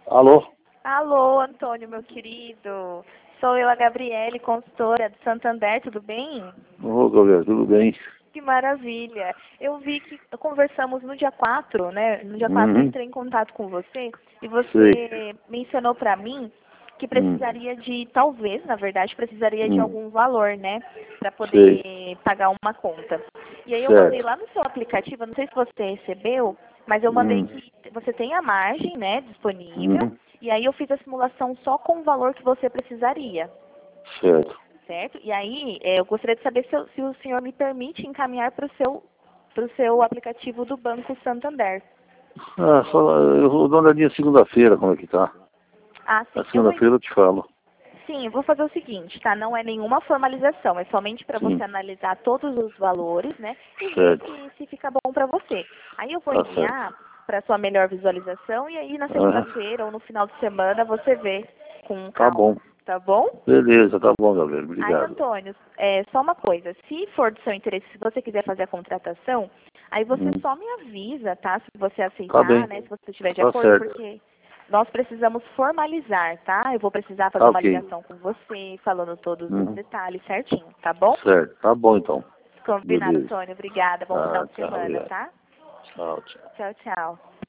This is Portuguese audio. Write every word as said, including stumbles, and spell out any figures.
Alô? Alô, Antônio, meu querido. Sou eu, a Gabriele, consultora de Santander, tudo bem? Ô, Gabriel, tudo bem? Que maravilha. Eu vi que conversamos no dia quatro, né? No dia quatro eu Uhum. entrei em contato com você e você Sei. mencionou para mim que Hum. precisaria de, talvez, na verdade, precisaria de Hum. algum valor, né? Para Sei. poder pagar uma conta. E aí eu mandei Certo. lá no seu aplicativo, não sei se você recebeu, mas eu mandei Hum. que você tem a margem, né, disponível. Uhum. E aí eu fiz a simulação só com o valor que você precisaria, Certo. certo? E aí eh, eu gostaria de saber se, eu- se o senhor me permite encaminhar para o seu, pro seu aplicativo do Banco Santander. Ah, só, eu vou dar uma olhadinha segunda-feira, como é que tá. Ah, Na sim. Eu vou, segunda-feira eu te falo. sim, eu vou fazer o seguinte, tá? Não é nenhuma formalização, é somente para você Sim. analisar todos os valores, né? E ver Certo. se, se fica bom para você. Aí eu vou Tá certo. enviar para sua melhor visualização e aí na Aham. segunda-feira ou no final de semana você vê com Tá calma, bom. tá bom? Beleza, tá bom, Gabriel. Aí, Obrigado. Antônio, é, só uma coisa, se for do seu interesse, se você quiser fazer a contratação, aí você Hum. só me avisa, tá? Se você Tá aceitar, bem. né? Se você estiver de Tá acordo, certo. porque nós precisamos formalizar, tá? Eu vou precisar fazer Tá uma ok. ligação com você, falando todos os Uhum. detalhes certinho, tá bom? Certo. Tá bom, então. Combinado, Beleza. Antônio. Obrigada. Bom final Ah, de tchau. semana, Obrigado. tá? Tchau, tchau. Tchau, tchau.